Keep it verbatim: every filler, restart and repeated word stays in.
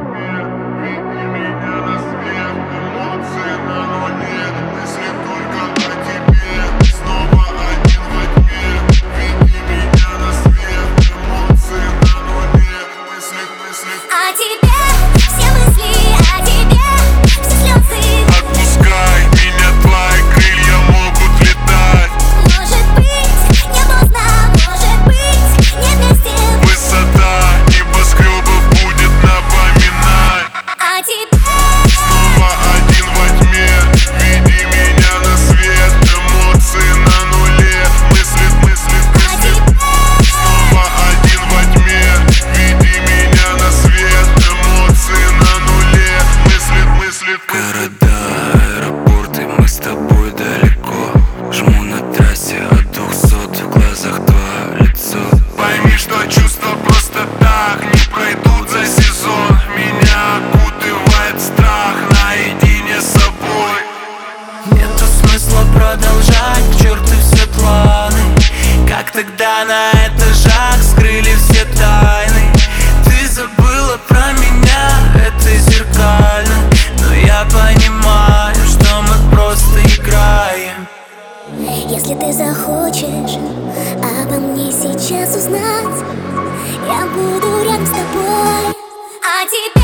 Продолжать к черту все планы, как тогда на этажах скрыли все тайны. Ты забыла про меня, это зеркально, но я понимаю, что мы просто играем. Если ты захочешь обо мне сейчас узнать, я буду рядом с тобой. А теперь